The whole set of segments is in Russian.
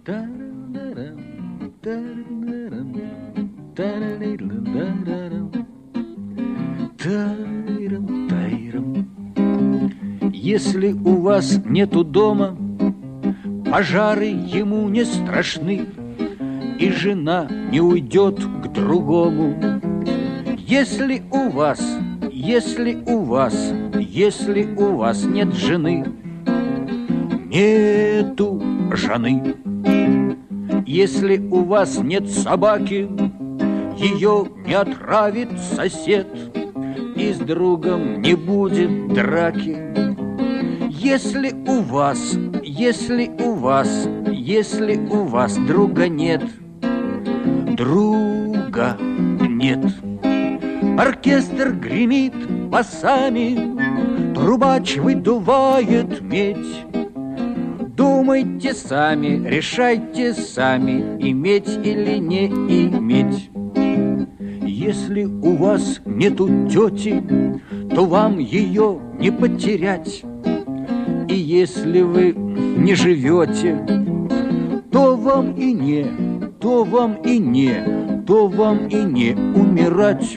Если у вас нету дома, пожары ему не страшны, и жена не уйдет к другому. Если у вас нет жены, нету жены. Если у вас нет собаки, ее не отравит сосед, и с другом не будет драки. Если у вас друга нет, оркестр гремит басами, трубач выдувает медь. Думайте сами, решайте сами, иметь или не иметь. Если у вас нету тети, то вам ее не потерять. И если вы не живете, то вам и не умирать.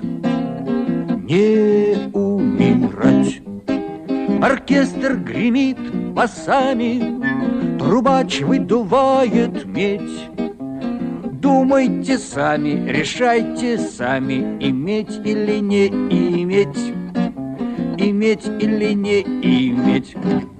Не умирать. Оркестр гремит басами, трубач выдувает медь. Думайте сами, решайте сами, иметь или не иметь, иметь или не иметь.